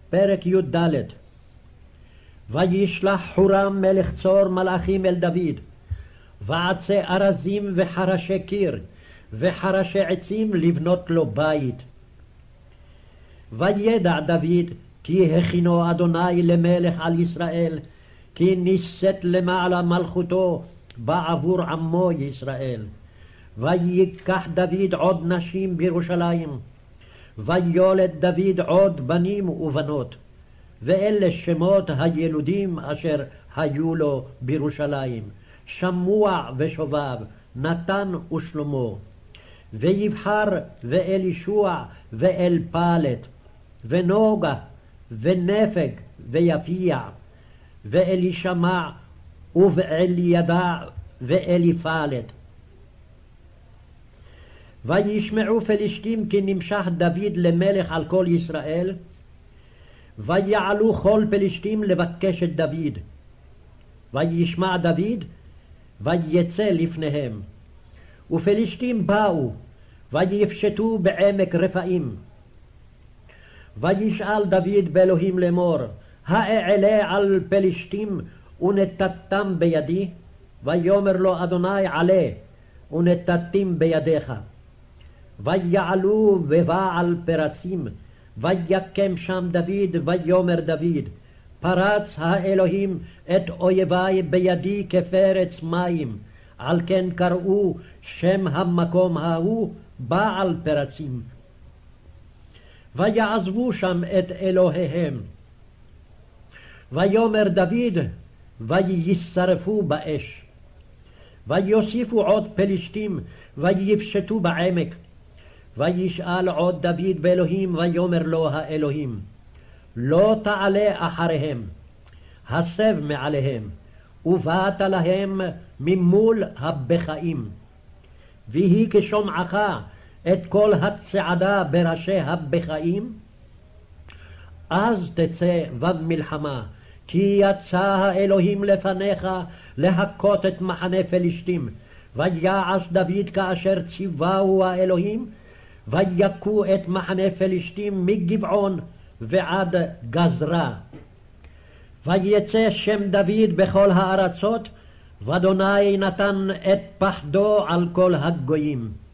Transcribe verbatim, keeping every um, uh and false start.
פרק י"ד. וישלח חורם מלך צור מלאכים אל דוד, ועצי ארזים וחרשי קיר וחרשי עצים לבנות לו בית. וידע דוד כי הכינו אדוני למלך על ישראל, כי נישאת למעלה מלכותו בעבור עמו ישראל. ויקח דוד עוד נשים בירושלים, ויולד דוד עוד בנים ובנות, ואלה שמות הילודים אשר היו לו בירושלים: שמוע ושובב, נתן ושלמה. ויבחר ואלישוע ואלפלת, ונוגה ונפג ויפיע, ואלישמע ובאלידע ואליפלת. וישמעו פלישתים כי נמשח דוד למלך על כל ישראל, ויעלו כל פלישתים לבקש את דוד. וישמע דוד ויצא לפניהם, ופלישתים באו ויפשטו בעמק רפאים. וישאל דוד באלוהים לאמור: האעלה על פלישתים ונתתם בידי? ויאמר לו אדוני: עלה ונתתים בידיך. ויעלו בבעל פרצים, ויקם שם דוד. ויאמר דוד: פרץ האלוהים את אויבי בידי כפרץ מים, על כן קראו שם המקום ההוא בעל פרצים. ויעזבו שם את אלוהיהם. ויאמר דוד: וישרפו באש. ויוסיפו עוד פלישתים ויפשטו בעמק. וישאל עוד דוד באלוהים, ויאמר לו האלוהים: לא תעלה אחריהם, הסב מעליהם, ובאת להם ממול הבקעים. ויהי כשומעך את כל הצעדה בראשי הבקעים, אז תצא במלחמה, כי יצא האלוהים לפניך להכות את מחנה פלישתים. ויעש דוד כאשר ציווהו האלוהים, ויכו את מחנה פלישתים מגבעון ועד גזרה. ויצא שם דוד בכל הארצות, ואדוני נתן את פחדו על כל הגויים.